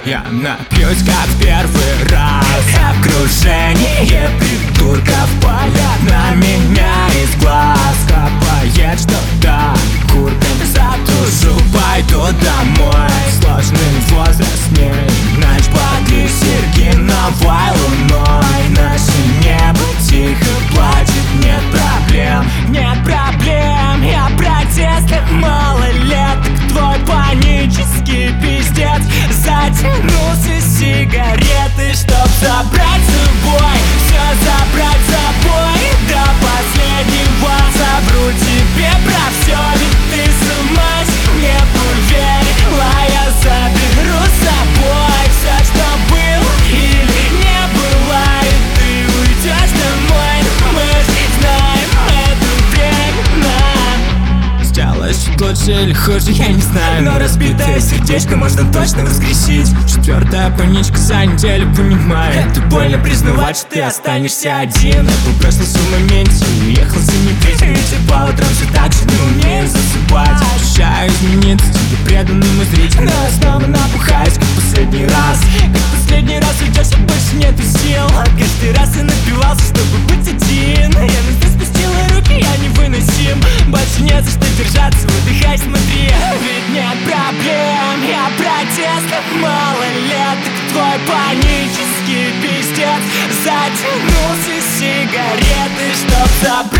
Я напьюсь как первый раз. Окружение придурков палят на меня из глаз. Капает что-то курком, затушу, пойду домой. Сложный возраст не ночь под Сергиновой луной. Наше небо тихо плачет, нет проблем, нет проблем. Я протестных малолеток, твой панический пиздец. Затянулся сигареты, чтоб забрать с собой, все забрать с собой до последнего. Забру тебе про все, ведь ты сама не поверила. Я заберу с собой все, что было или не было, и ты уйдешь домой. Мы знаем это время. Сделаешь чуть лучше или хуже, я не знаю, но разбитое сердечко можно точно воскресить. Четвертая паничка за неделю, понимаю. Это больно признавать, что ты останешься один. Я был проснулся в моменте и уехал за недвижим. Ведь по утрам все так же не умею засыпать. Обещаю измениться тебе преданным и зрителям, но снова напухаюсь, как последний раз. Как последний раз уйдешь, и больше нету сил. Каждый раз я напивался, чтобы быть один. Я на тебя спустила руки, я невыносим. Больше не за что держаться, выдыхай, смотри. Ведь нет проблем, я протестных малолеток, твой панический пиздец. Затянулся сигареты, чтоб забрать